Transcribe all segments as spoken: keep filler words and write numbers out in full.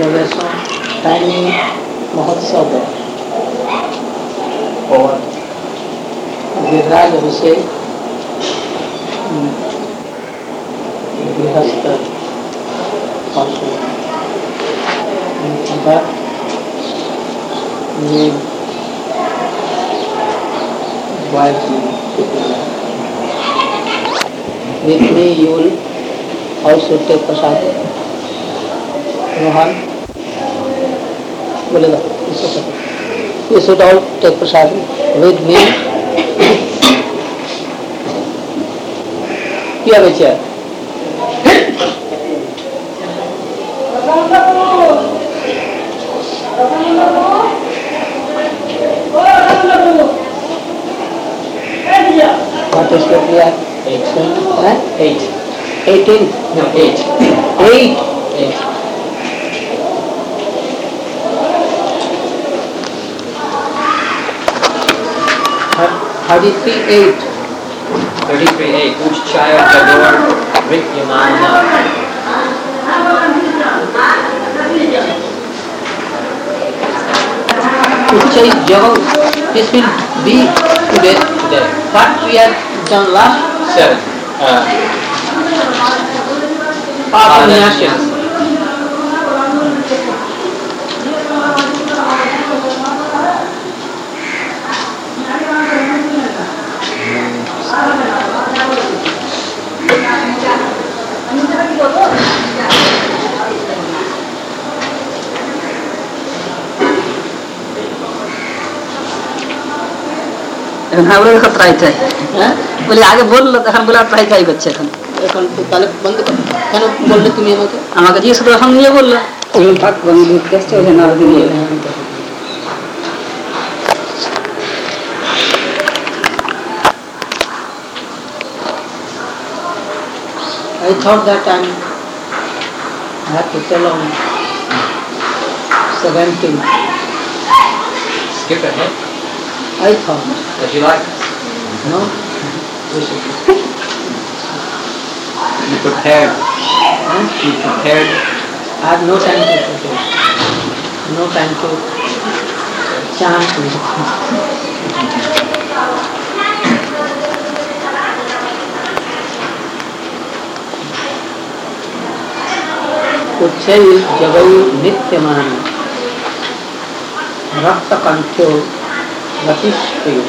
प्रवेशों timing महोत्सव है और गिरिराज अभिषेक गृहस्थ पशु ये with me you will also take prasad. Rohan, बोलेगा you should all take prasad with me. You have a chair. What is your prayer? Eight. Huh? Eight. Eighteen? No, eight. Eight? Eight. Thirty-three eight. Thirty-three eight. Uchchaya Jador Vidyamana. Uchchai Jagor. This will be today. Today. What we have done last? Seven. Uh, Papanyasyam. এখন হ্যাঁ বলে দেখো try try হ্যাঁ বলি আগে বললো তখন বলে ট্রাই ট্রাই করছে এখন এখন তো তাহলে বন্ধ করো কেন বললে তুমি আমাকে আমাকে জিজ্ঞেস করে এখন নিয়ে বললো ওই থাক বন্ধু কেসটা ওই না দিয়ে I thought that time I have to tell on seventeen. skip ahead. I thought. Would you like? No? You prepared. Huh? You prepared. I have no time to prepare. No time to chant. उच्चैः जगौ नित्यमान रक्तकंठ्यो रतिष्ठयो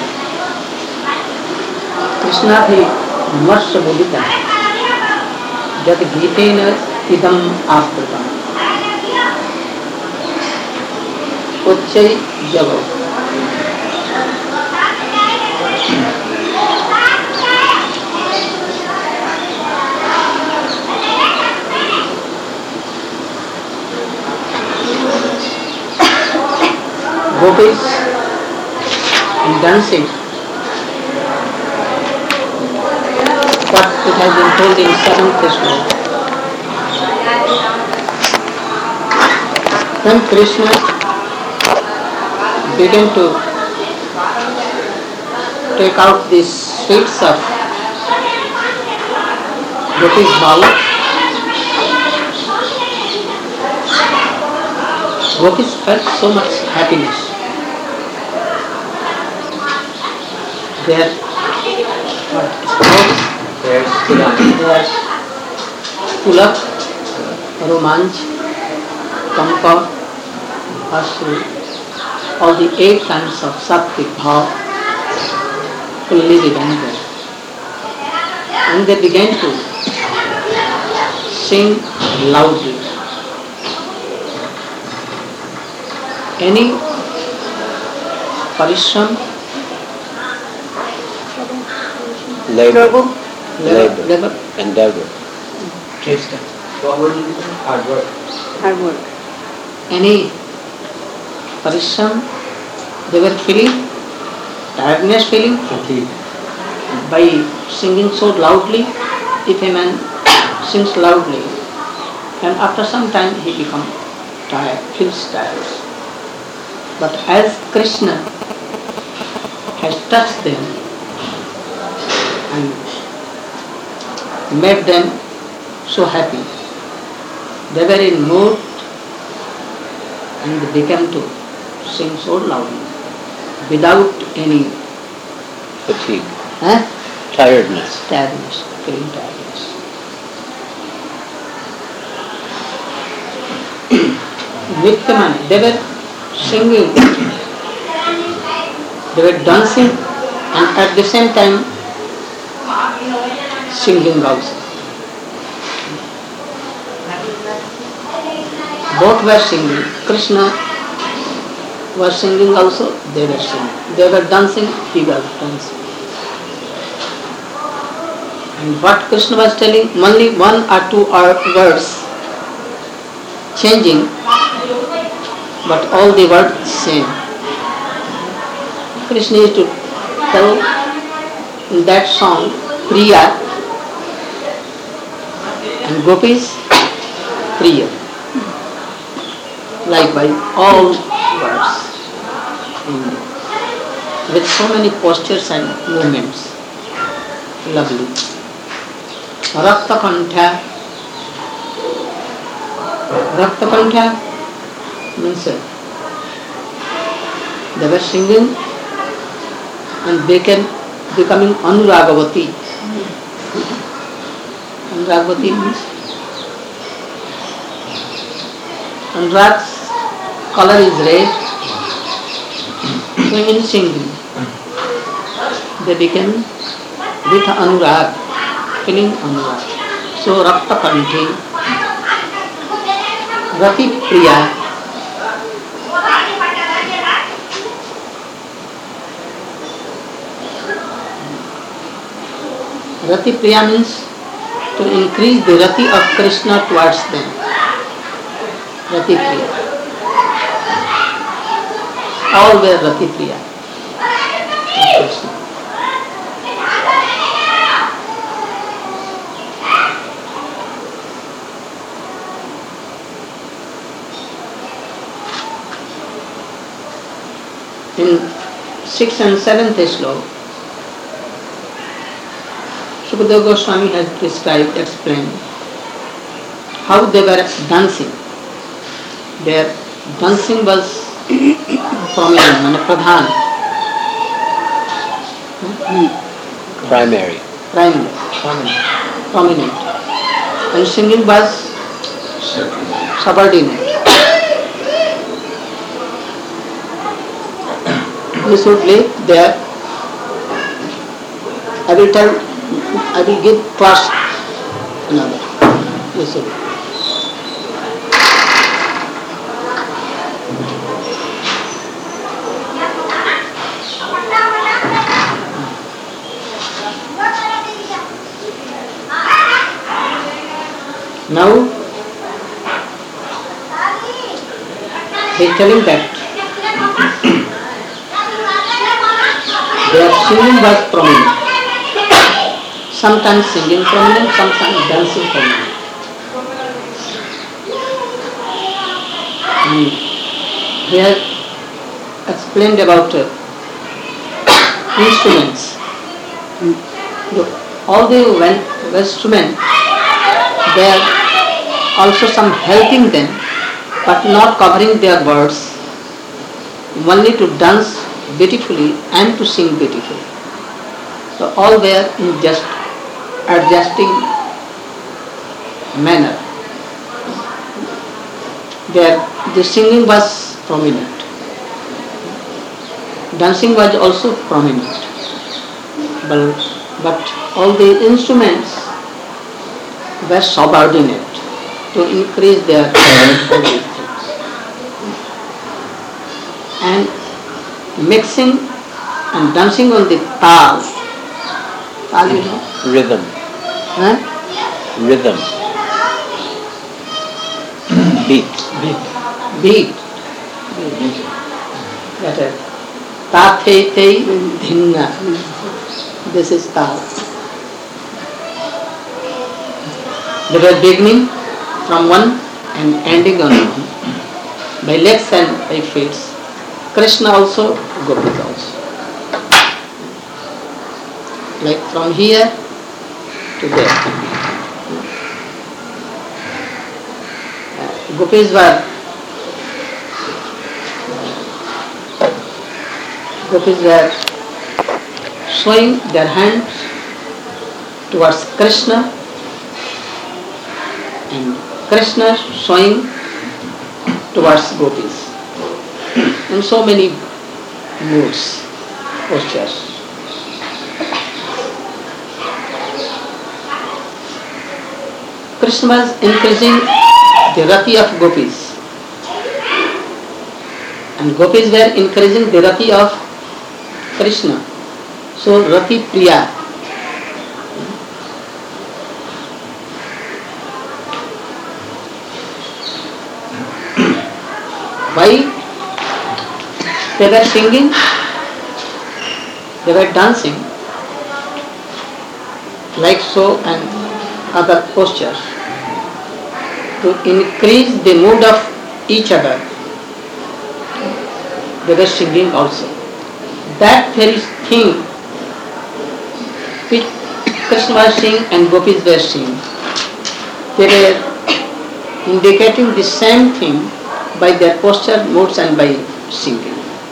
कृष्णाभिमर्श बोलिता यत् गीतेन इदम् आवृतम् उच्चैः जगौ gopis dancing. But it has been told in seventh Krishna. When Krishna began to take out these sweets of gopis bala, gopis felt so much happiness. Their what, sports, There's Tilan. their Tulak, Romanch, Kampa, Ashru, all the eight kinds of Sattvic Bhav fully began there. And they began to sing loudly. Any parishram, labor, labor, labor, endeavor, Chester. What would you do? Hard work. hard work any parishram, they were feeling tiredness, feeling Fatigue. by singing so loudly. If a man sings loudly, and after some time he becomes tired, feels tired. But as Krishna has touched them and made them so happy, they were in mood and they began to sing so loudly without any Fatigue. eh, Tiredness. tiredness, feeling tiredness. Nityaman, they were singing, they were dancing and at the same time singing also. Both were singing. Krishna was singing also, they were singing. They were dancing, he was dancing. And what Krishna was telling, only one or two words changing, but all the words same. Krishna used to tell in that song, Priya, and Gopis, Priya. Likewise, all words in, with so many postures and movements. Lovely. Rakta Kantha. Rakta Kantha means uh, they were singing and became becoming Anuragavati. Anuragavati means Anurag's color is red. So in singing, they became with Anurag, feeling Anurag. So Rakta Kanthi, Rati Priya. Rati Priya means to increase the Rati of Krishna towards them. Rati Priya. All were Rati Priya of Krishna. In sixth and seventh slok, Sukadeva Goswami has described, explained how they were dancing. Their dancing was prominent, mane pradhan, Primary. primary, prominent, and singing was subordinate. You should live there. I will tell, I will give class another. You should. Now he is telling that their singing was prominent. Sometimes singing prominent, sometimes dancing prominent. And he has explained about uh, instruments. All the instruments, there are also some helping them, but not covering their words. Only to dance beautifully and to sing beautifully. So all were in just adjusting manner. Their, the singing was prominent. Dancing was also prominent. But, but all the instruments were subordinate to increase their things. And mixing and dancing on the tal. Tal, you know? Rhythm. Huh? Rhythm. Beat. Beat. That is ta the te dhinna. This is tal. They were beginning from one and ending on one by legs and by feet. Krishna also, Gopis also. Like from here to there. Uh, Gopis were gopis were showing their hands towards Krishna and Krishna showing towards gopis. In so many moods, postures. Krishna was increasing the rati of gopis, and gopis were increasing the rati of Krishna. So rati priya. Why? They were singing, they were dancing, like so and other postures, to increase the mood of each other. They were singing also. That very thing which Krishna was singing and gopis were singing, they were indicating the same thing by their posture, moods and by singing.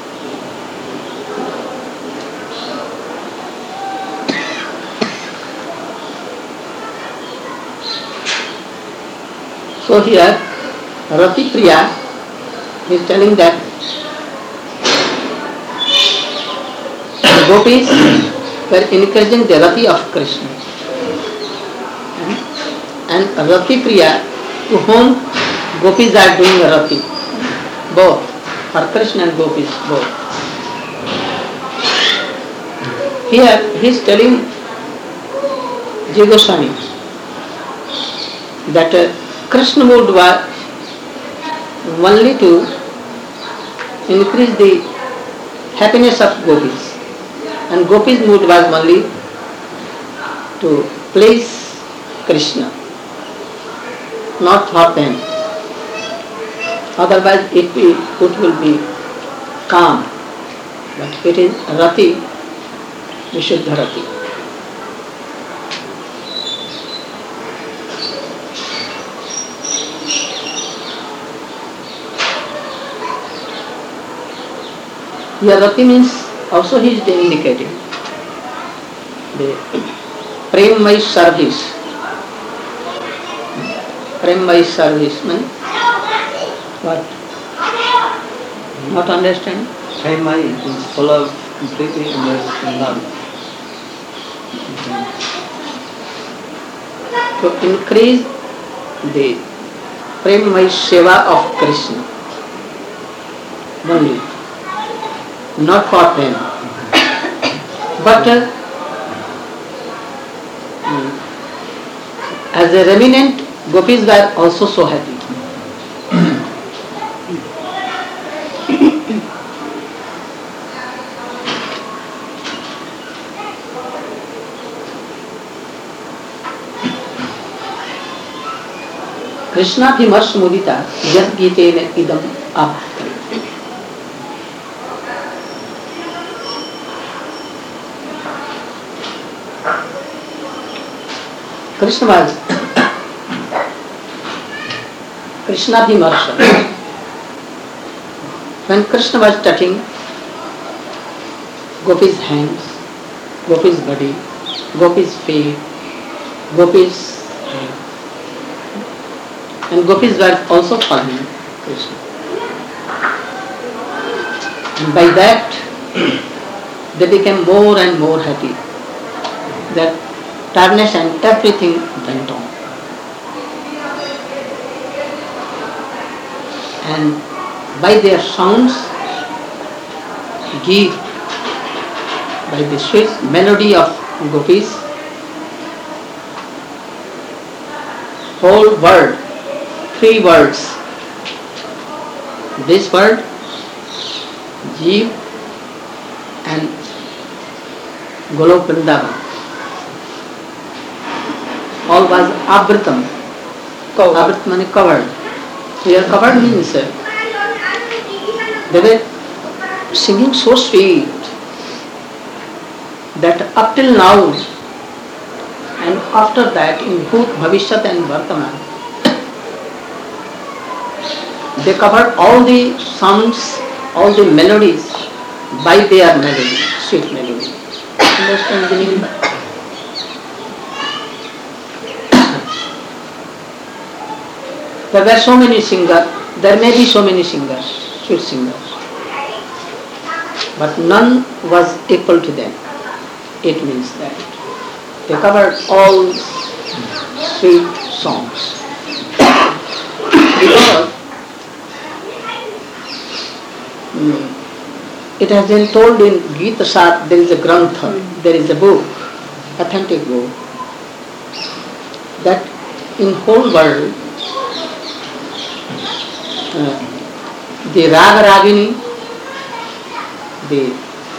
So here, Rati Priya is telling that the gopis were encouraging the Rati of Krishna. And Rati Priya, to whom gopis are doing Rati, both, for Krishna and gopis, both. Here he is telling Jiva Goswami that uh, Krishna mood was only to increase the happiness of gopis, and gopis mood was only to please Krishna, not for them. Otherwise it, be, it will be calm, but it is Rati, Vishuddha Rati. Here Rati means also he is indicating the Premamay service. Premamay service means what? Not understand? Premamay is full of completely immersed in love. To increase the Premamay seva of Krishna only, not for them. But uh, as a remnant, gopis were also so happy. Krishna bhimas mudita yad gitena idam abhati. Krishna was Krishna bhimarsha. When Krishna was touching Gopi's hands, Gopi's body, Gopi's feet, Gopi's head, and gopis were also following Krishna. And by that, they became more and more happy. That tiredness and everything went on. And by their sounds, give, by the sweet melody of gopis, whole world, three words. This word, Jeev and Golok Vrindavan, all was Avritam. Avritam means covered. Here covered means uh, they were singing so sweet that up till now and after that in Bhut, Bhavishyat and Vartaman, they covered all the sounds, all the melodies by their melody, sweet melody. Understand the meaning? There were so many singers, there may be so many singers, sweet singers, but none was equal to them. It means that they covered all sweet songs. Because mm, it has been told in Gita Sat, there is a grantha, there is a book, authentic book, that in whole world uh, the Raga Ragini, the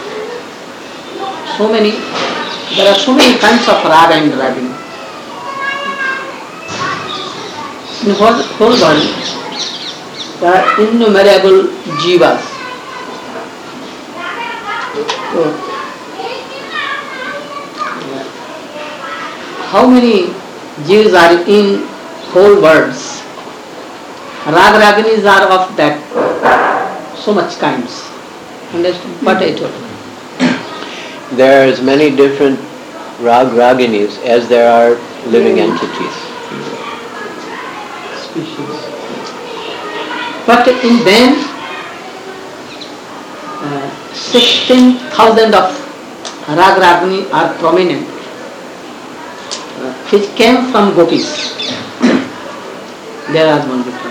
so many, there are so many kinds of Raga and Ragini. In the whole, whole world, there are innumerable jivas. So, yeah. How many jivas are in whole worlds? Rag Raginis are of that so much kinds. Understand what I told you? There are as many different Rag Raginis as there are living entities. Species. But in them, uh, sixteen thousand of Rag Ragini are prominent, uh, which came from gopis. There are only prominent.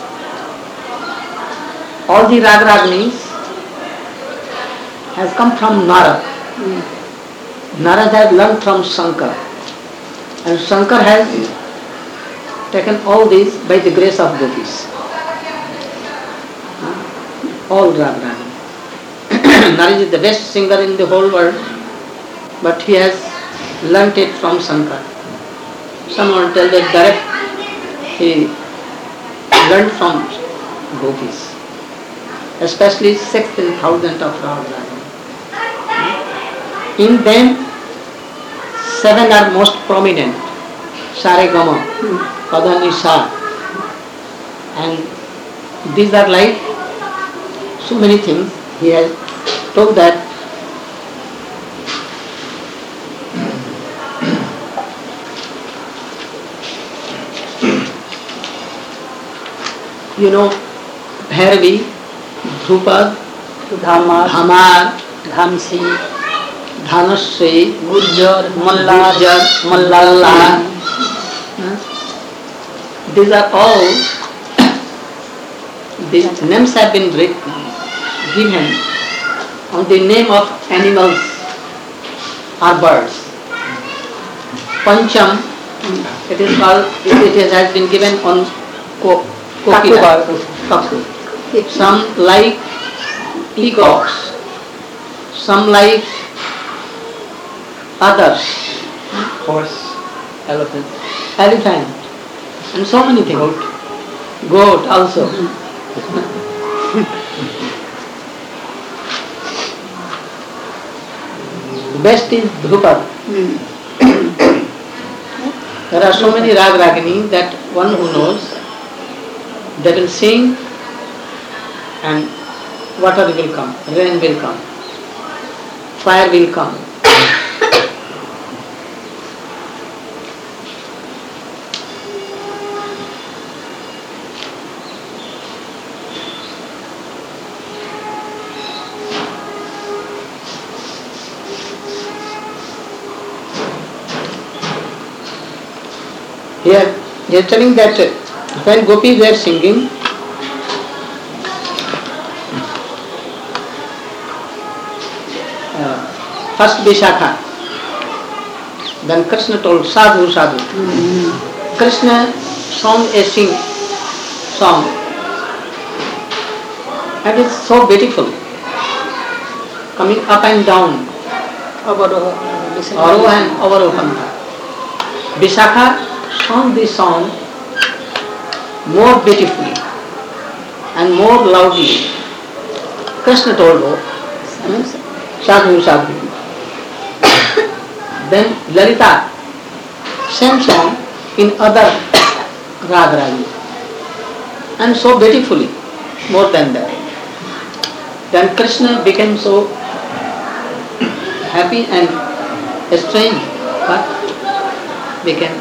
All the Rag Raginis has come from Narad. Mm. Narad has learned from Shankar, and Shankar has taken all these by the grace of gopis. Uh, all Rag Ragini. Narad is the best singer in the whole world, but he has learnt it from Shankar. Someone tell that direct he learned from gopis. Especially sixteen thousand of Rag Ragini. In them, seven are most prominent. Saregama, Padhanisa, and these are like so many things. He has told that you know Bhairavi, Dhrupad, Dhamar, Dhamar, Dhamsi, Dhanasri, Gurjar, Mallar, Gurjar, Mallala. These are all, these names have been written, given on the name of animals or birds. Pancham, it is called, it, it has been given on ko, kokila, kaku. Some like peacocks, some like others, Horse, elephant, elephant, and so many things. goat. Goat also. Best is Dhrupad. There are so many Rag Ragini that one who knows, they will sing and water will come, rain will come, fire will come. Here, they are telling that when gopis were singing, uh, first Vishakha, then Krishna told sadhu, sadhu. Mm-hmm. Krishna sang a sing song, and it's so beautiful, coming up and down, Avaroha and Avaroha. Vishakha sang the song more beautifully and more loudly. Krishna told her, sadhu, sadhu. Then Lalita, same song in other Rag Ragini, and so beautifully, more than that. Then Krishna became so happy and strange, but became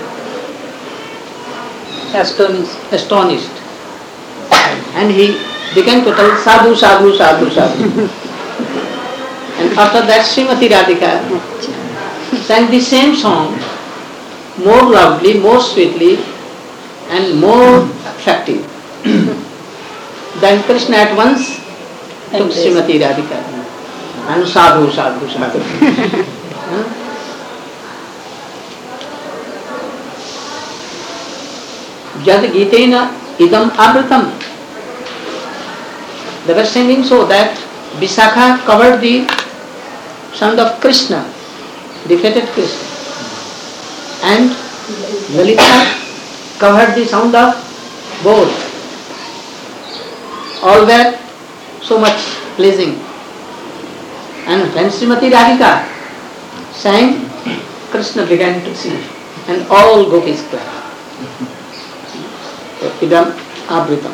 Astonished. astonished. And he began to tell sadhu, sadhu, sadhu, sadhu. And after that Srimati Radhika sang the same song more loudly, more sweetly and more attractive. Then Krishna at once took Srimati Radhika and sadhu, sadhu, sadhu. Huh? Jad Gitena idam abritam. They were singing so that Visakha covered the sound of Krishna, defeated Krishna, and Lalita covered the sound of both. All were so much pleasing. And when Srimati Radhika sang, Krishna began to sing, and all gopis clapped. Idam abritam.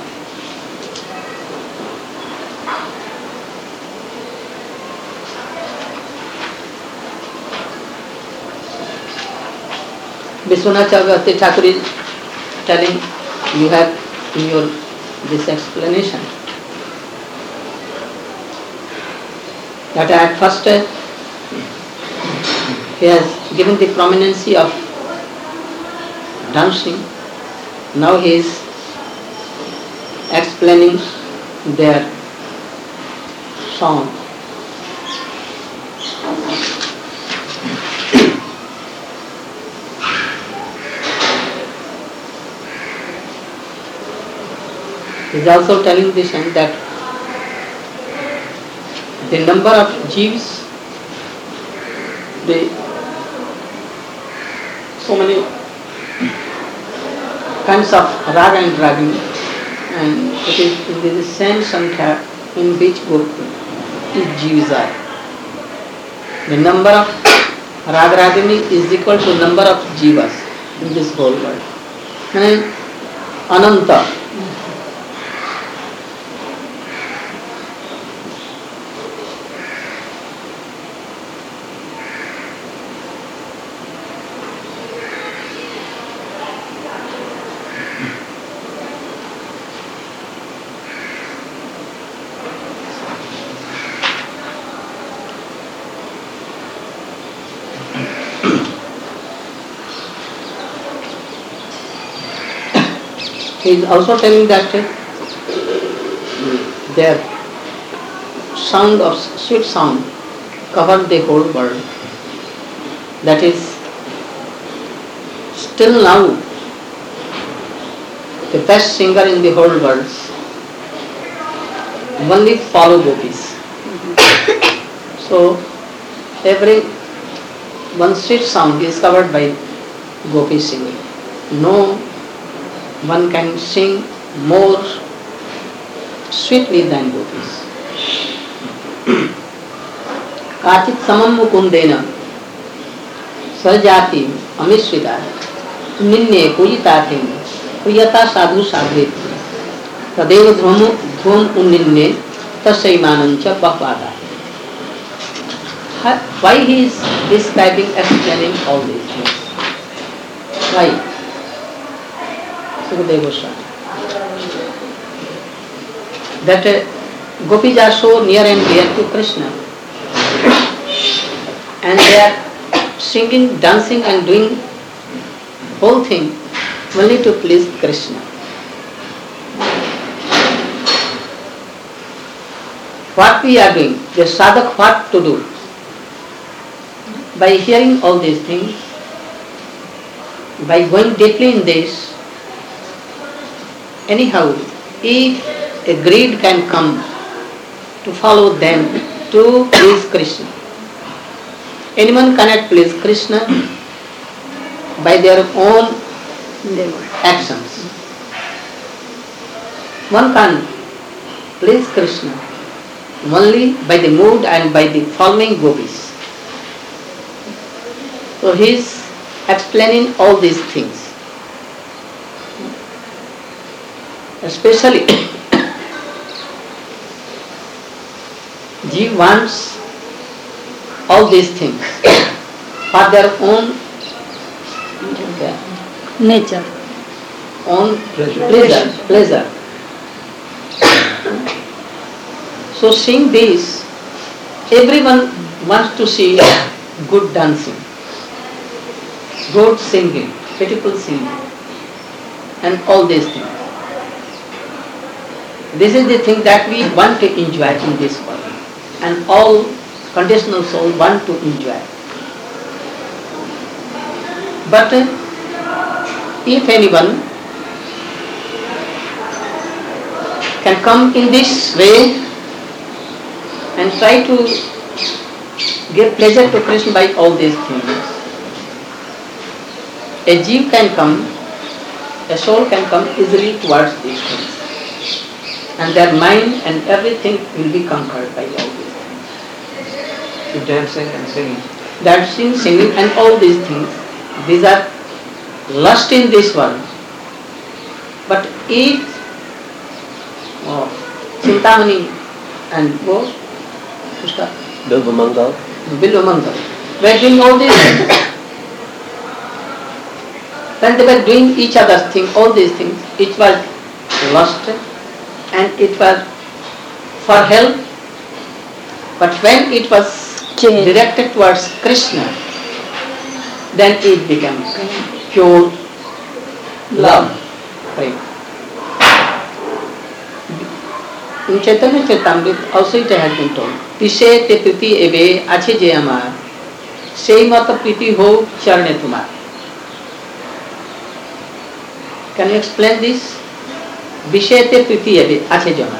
Vishwanath Chakravarti Thakur is telling, you have in your this explanation, that at first uh, he has given the prominence of dancing. Now he is explaining their song. He is also telling this and that the number of jeeves, the so many kinds of raga and ragini, and it is in the same sankhya in which group each jeeves are. The number of raga ragini is equal to number of jivas in this whole world. And ananta. He is also telling that their sound of sweet sound covered the whole world. That is, still now the best singer in the whole world only follow gopis. So every one sweet sound is covered by gopi singing. No one can sing more sweetly than gopis. Kachit samam mukundena sajati amisvita ninne pujitatim priyata sadhu sadhet tadeva dhvam dhvam unninne tasaimanancha bahvada. Why he is describing, explaining all these things? Why? Sukadeva Goswami. That uh, gopis are so near and dear to Krishna, and they are singing, dancing and doing whole thing only to please Krishna. What we are doing, the sadhak what to do? By hearing all these things, by going deeply in this, anyhow, if a greed can come to follow them to please Krishna, anyone cannot please Krishna by their own actions. One can please Krishna only by the mood and by the following gopis. So he is explaining all these things. Especially Jeev wants all these things for their own nature. own Pleasure. pleasure. pleasure. So seeing this, everyone wants to see good dancing, good singing, beautiful singing, and all these things. This is the thing that we want to enjoy in this world, and all conditional soul want to enjoy. But uh, if anyone can come in this way and try to give pleasure to Krishna by all these things, a jeev can come, a soul can come easily towards these things, and their mind and everything will be conquered by all these things. To dancing and singing. Dancing, singing and all these things, these are lust in this world. But if oh, Chintamani and oh, Pushka, Bilva Mangal. Bilvamangal were doing all these things. When they were doing each other's thing, all these things, it was lust and it was for help. But when it was Change. directed towards Krishna, then it became pure love. Right. In Chaitanya Charitamrita also it has been told, Pishe te priti ebe ache je amar, sei mata priti ho charne tumar. Can you explain this? Vishe te priti ebe ache je amar.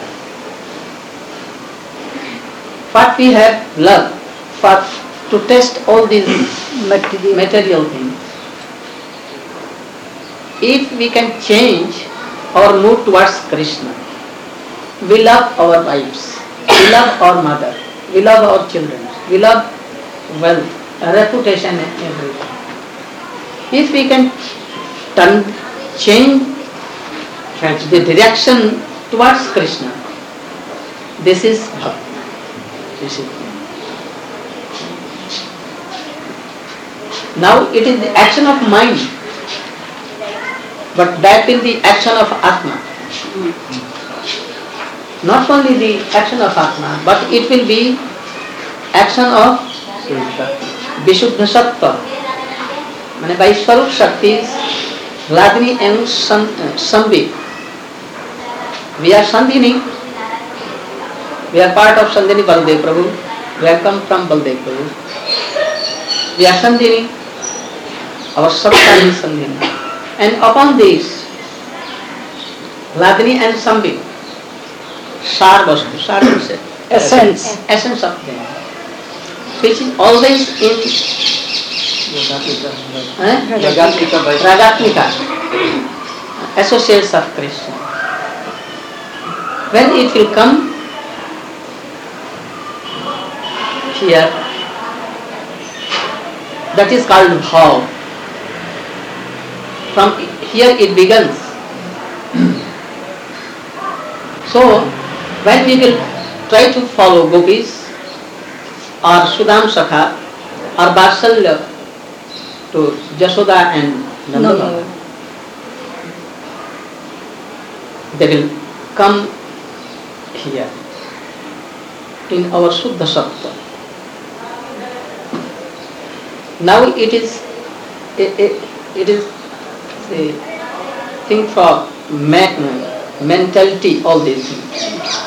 What we have love for to test all these Material. material things. If we can change or move towards Krishna, we love our wives, we love our mother, we love our children, we love wealth, reputation and everything. If we can turn, change the direction towards Krishna, this is bhakti. This is now it is the action of mind, but that is the action of Atma. Not only the action of Atma, but it will be action of Vishuddha Sattva. Meaning by Swarup Shaktis, Hladini and Sambhi. We are Sandhini. We are part of Sandhini Baldev Prabhu. We have come from Baldev Prabhu. We are Sandhini. Our Sattva is Sandhini. And upon this, Hladini and Sambhi, Sar Vastu, Sar is Essence. essence of them, which is always in eh? Ragatmika by Ragatmika, associates of Krishna. When it will come here, that is called bhav. From here it begins. So, when we will try to follow gopis or Sudam Sakha or Vatsalya to Jashoda and Nanda, No. they will come here in our Shuddha Sattva. Now it is it, it, it is the thing for man, mentality, all these things.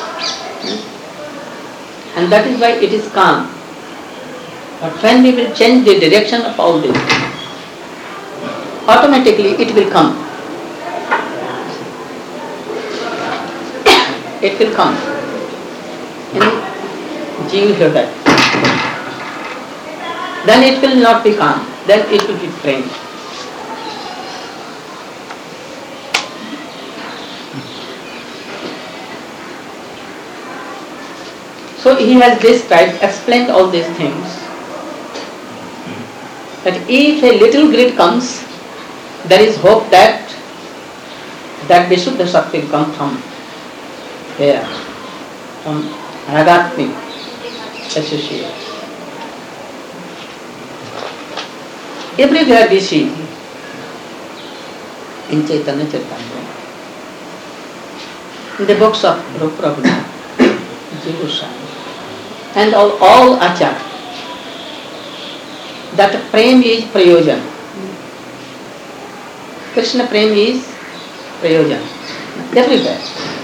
And that is why it is calm. But when we will change the direction of all this, automatically it will come. It will come. And you hear that. Then it will not be calm. Then it will be trained. So he has described, explained all these things. That if a little greed comes, there is hope that that Vishuddha Shakti will come from here, from Ragatmi. associates. Everywhere we see in Chaitanya Charitamrita, in the books of Rupa Prabhupada, Jiva Goswami, and all, all Acharya, that prem is prayojan. Krishna prem is prayojan. Everywhere.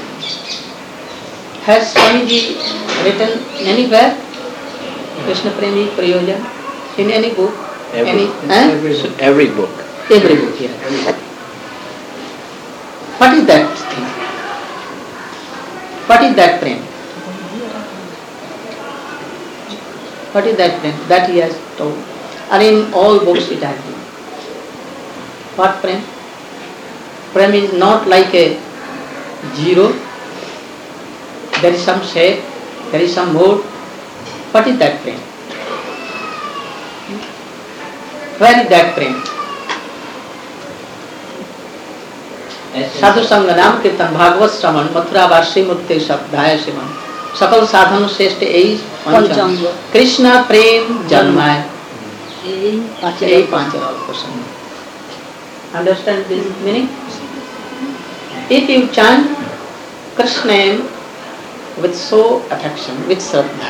Has Swamiji written anywhere Krishna prem is prayojan? In any book? Every, any, every, eh? book. every book. Every book, yeah. What is that thing? What is that prem? What is that prem? That he has told. And in all books it has been. What prem? Prem is not like a zero. There is some shape, there is some mode. What is that prem? Where is that prem? साधु संग नाम कीर्तन भागवत श्रवण मथुरा वासी मुक्ति शब्दाय शिवन सकल साधन श्रेष्ठ यही पंचम कृष्ण प्रेम जन्माय यही पांच question. Understand this meaning? If you chant Krishna name with so affection, with Shraddha,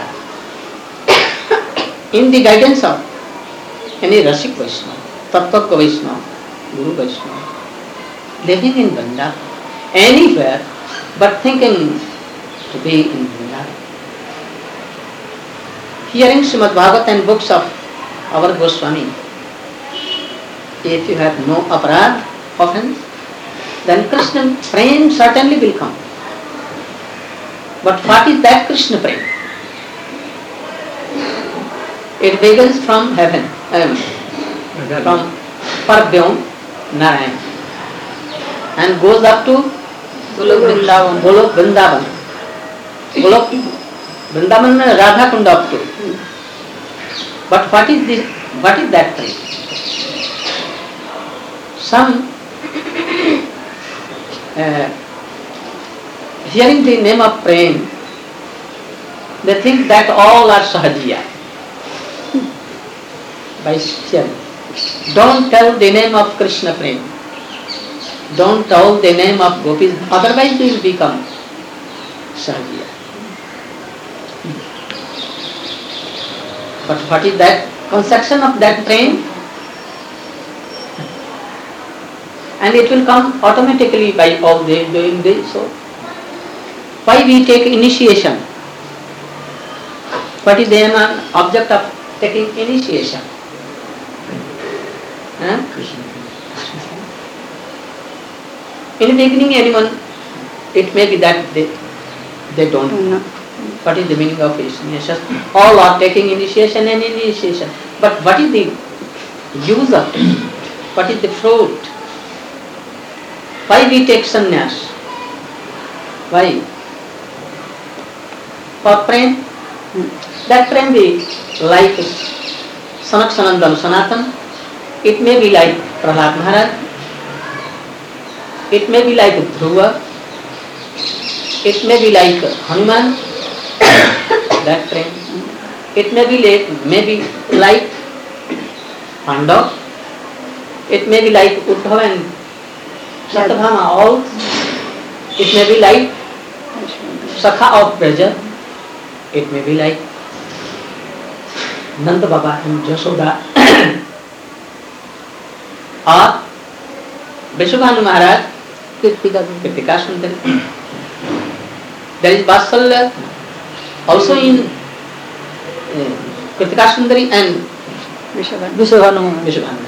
in the guidance of any Rasik Vaishnava, Tattva Vaishnava, Guru Vaishnava, living in Vrindavan, anywhere but thinking to be in Vrindavan, hearing Srimad Bhagavat and books of our Goswami, if you have no aparad, offense, then Krishna prem certainly will come. But what is that Krishna prem? It begins from heaven, um, from Parvyam Narayan, and goes up to Golok Vrindavan. Golok Vrindavan. Golok Vrindavan Radha Kunda up to. But what is this? What is that prem? Some uh, hearing the name of prem, they think that all are sahajiya. By hearing. Don't tell the name of Krishna prem. Don't tell the name of gopis, otherwise you will become sahajiya. But what is that conception of that prem? And it will come automatically by all the doing this. So, why we take initiation? What is the object of taking initiation? Huh? In the beginning, anyone, it may be that they, they don't know what is the meaning of initiation. All are taking initiation and initiation. But what is the use of it? What is the fruit? Why we take sannyas? Why? For prem? That prem be like Sanak Sanandana Sanatan. It may be like Prahlad Maharaj. It may be like Dhruva. It may be like Hanuman. That prem. It may be like, maybe like Pandav. It may be like Uddhava and Satyabhama. All. It may be like Sakha of Braja. It may be like Nanda Baba and Jashoda. Or Vishwabhanu Maharaj, Kritika Sundari. There is Vatsalya also in uh, Kritika Sundari and Vishwabhanu Maharaj.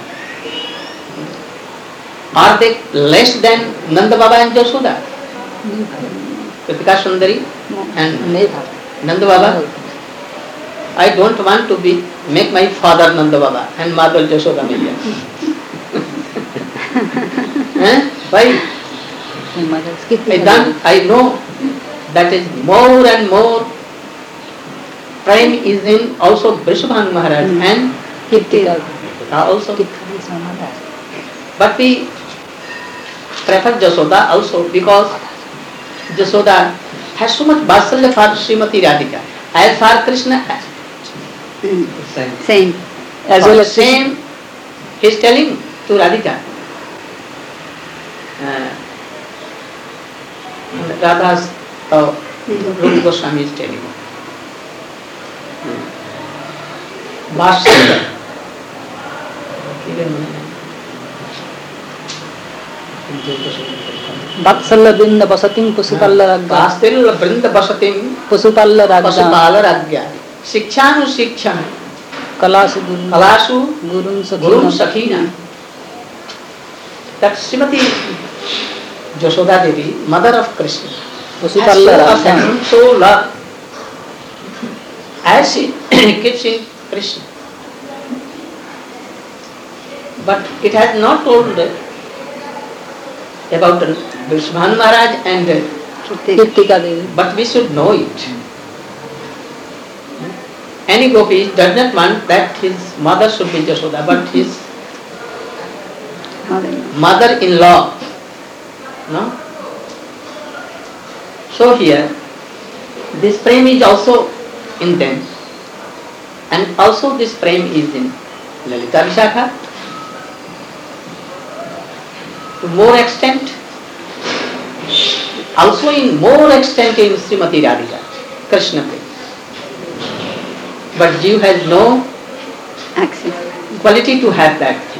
Are they less than Nanda Baba and Jashoda? Kritika Sundari and Nanda Baba? I don't want to be make my father Nanda Baba and mother Jashoda Maya. eh? Why? I done, I know that is more and more prime is in also Vishwabhanu Maharaj and Kritika also. But we prefer Jashoda also because Jashoda has so much Vatsalya for Srimati Radhika. As for Krishna, Same. Same. As well as same, he is telling to Radhika. Uh, Radha's uh, Rupa Goswami is telling. Vasudha. Vatsala Brinda Basatim Pusupalla Ragga. Vastil Brinda Basatim Pusupalla Ragga. Pasupala Ragya. Sikshanu Sikshanu. Kalasu Guru. Kalasu Gurun Gurun Sakhina. Sakhina. That Srimati Jashoda Devi, mother of Krishna, Pusupalla has so Ragga. often so love as she keeps in Krishna. But it has not told about Vishwan Maharaj and Kirtika Devi. but we should know it. Any gopi does not want that his mother should be Jashoda, but his mother-in-law. No? So here, this prem is also in them, and also this prem is in Lalita Vishakha. To more extent, also in more extent in Srimati Radhika, Krishna prem. But Jiva has no Access. quality to have that thing.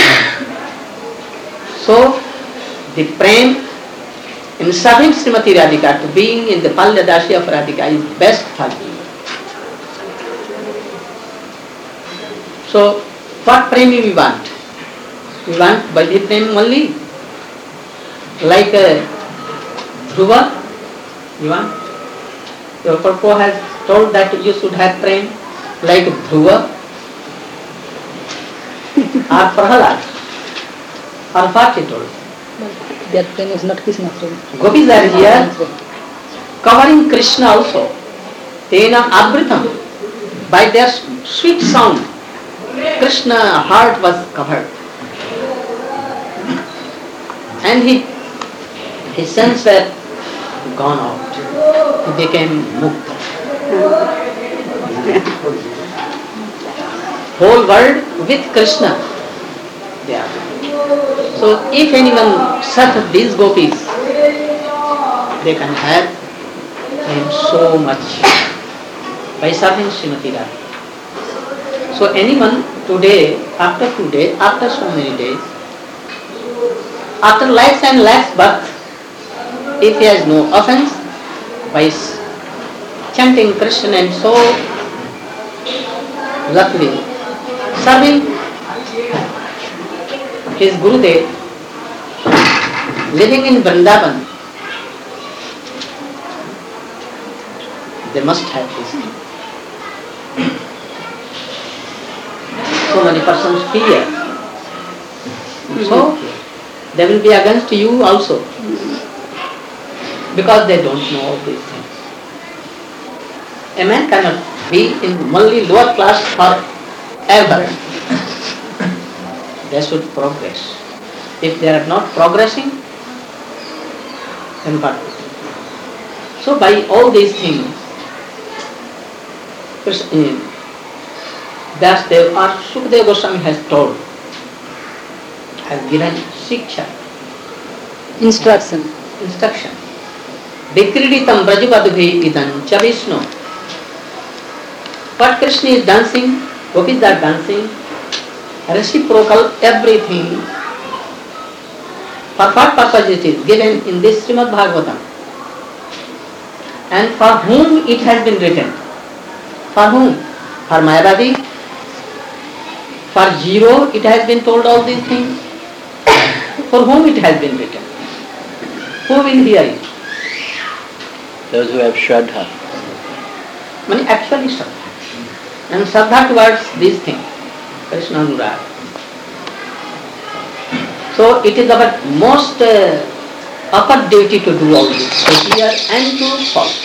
So, the prem in serving Srimati Radhika, to being in the Palyadashi of Radhika is best for you. So, what prem we want? We want Vaidhi prem only, like uh, Dhruva, you want? Your Prabhupada has told that you should have prem like Dhruva or Prahalad, or what he told. That prem is not Krishna prem. Gopis are here covering Krishna also. Tena Abritam. By their sweet sound, Krishna heart was covered. And he, his sins were gone out. He became mukta. Whole world with Krishna. They are. So if anyone serves these gopis, they can have him so much by serving Srimati Radha. So anyone today, after today, after so many days, after lakhs and lakhs birth, if he has no offense, by chanting Krishna and so luckily serving his Gurudev, living in Vrindavan, they must have this thing. So many persons fear. So they will be against you also, because they don't know all these things. A man cannot be in only lower class forever. They should progress. If they are not progressing, then what? So by all these things, Vyasdev or Sukadeva Goswami has told, has given Shiksha, Instruction. instruction. Vikriditam Brajavadubhi idam cha Vishnu. What Krishna is dancing, gopis are dancing, reciprocal everything. For what purpose it is given in this Srimad Bhagavatam? And for whom it has been written? For whom? For Mayavadi? For zero it has been told all these things? For whom it has been written? Who will hear it? Those who have Shraddha. Meaning actually Shraddha. And Shraddha towards these things. Krishna Anurag. So it is our most uh, upper duty to do all this, to hear and to follow.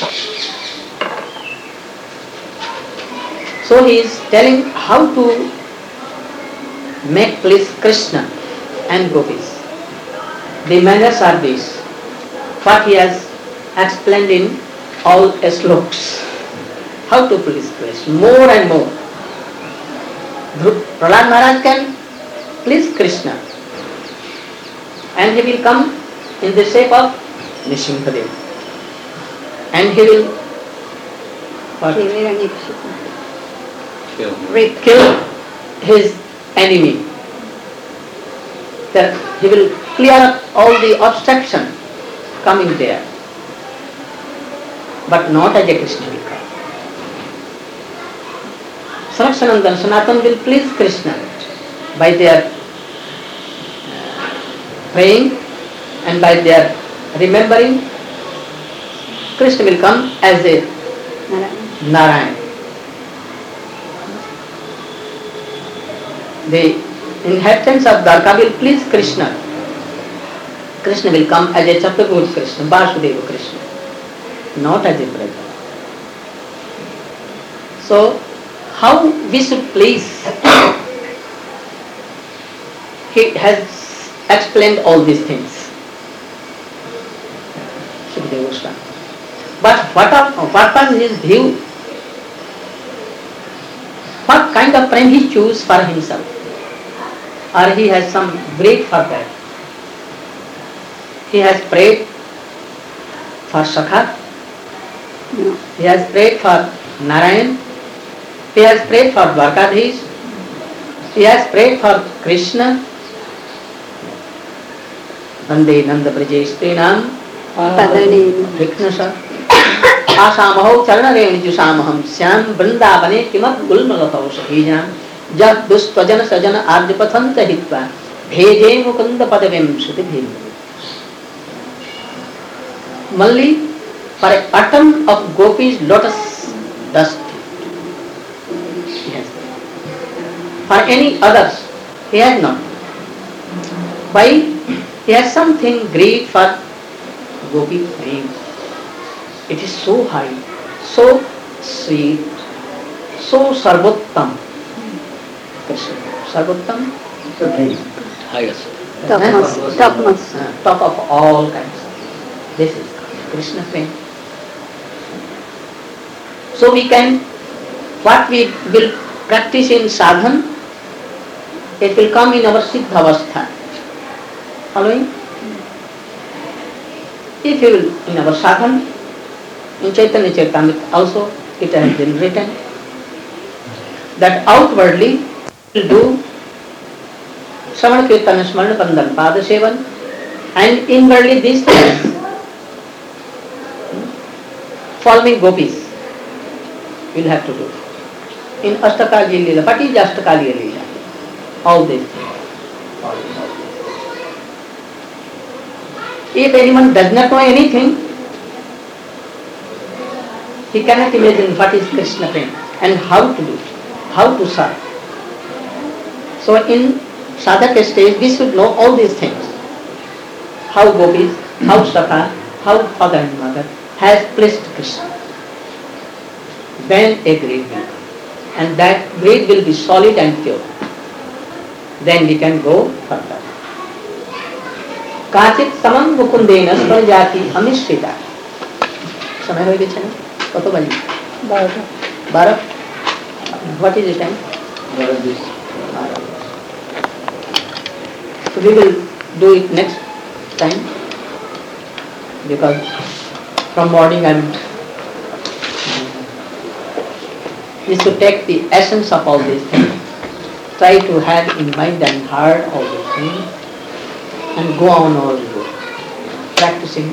So he is telling how to make please Krishna and gopis. The manners are these. What he has explained in all slokas. how to please Krishna more and more. Prahlad Maharaj can please Krishna, and he will come in the shape of Nrsimhadev, and he will what? Rape. Kill his enemy. That he will clear up all the obstruction coming there, but not as a Krishna will come. Sanatsanandan, Sanatan will please Krishna by their uh, praying and by their remembering. Krishna will come as a Narayan. The inhabitants of Dwarka will please Krishna. Krishna will come as a Chaturmukh Krishna, Vasudeva Krishna, not as a brother. So, how we should please? He has explained all these things. Shukadeva Goswami. But what, of, what was his view? What kind of praying he chose for himself? Or he has some great for that? He has prayed for Sakha. No. He has prayed for Narayan. He has prayed for Dwarkadhish. He has prayed for Krishna. Nande Nanda Brajestrinam Viknasa Asamaho Charanareni Jusamaham Syam Vrindavane Kimat Gulmalatau Sahijam Jat Dustvajana Sajana Arjapathanta Hitva Bheje Mukunda Padavim Sudibhim. Only for a atom of Gopi's lotus dust he has. For any others he has not. Why? He has something great for Gopi praying. It is so high, so sweet, so sarvottam. Krishna. Sarvottam? Highest. Topmost. Topmost. Uh, top of all kinds. This is Krishna praying. So we can, what we will practice in sadhan, it will come in our siddhavastha. Following? If you will, in our sadhan, in Chaitanya Charitamrita also, it has been written that outwardly we will do Shravana Kirtana Smarana Bandhan Pada Sevan, and inwardly these things, following gopis, we will have to do. In Ashtakali Leela, what is Ashtakali Leela? All these things. All these, all these. If anyone does not know anything, he cannot imagine what is Krishna prema and how to do it, how to serve. So in sadhaka stage, we should know all these things. How gopis, how Sakha, how father and mother has placed Krishna. Then a grade will come. And that grade will be solid and pure. Then we can go further. Kachit samam mukundena sparjati amishvita. Samay hoye gache na? Kato baji? Bharat. Bharat? What is the time? Bharat this. So we will do it next time, because from morning I am. We should take the essence of all these things, try to have in mind and heart all these things, and go on all the way, practicing.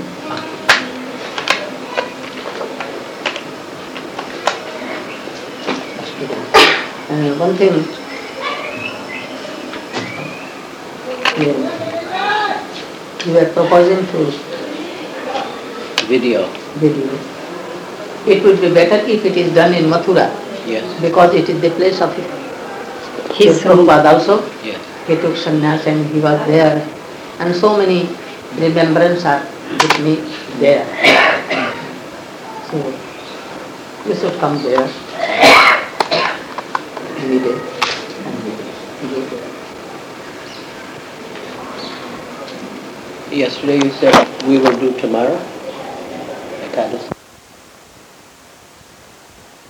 And one thing, you, you were proposing to Video. video. It would be better if it is done in Mathura, Yes. because it is the place of His his Prabhupada also. Yes. He took sannyas and he was there, and so many remembrances are with me there. So you should come there every day and we will go there. Yesterday you said we will do tomorrow. Ekadasi.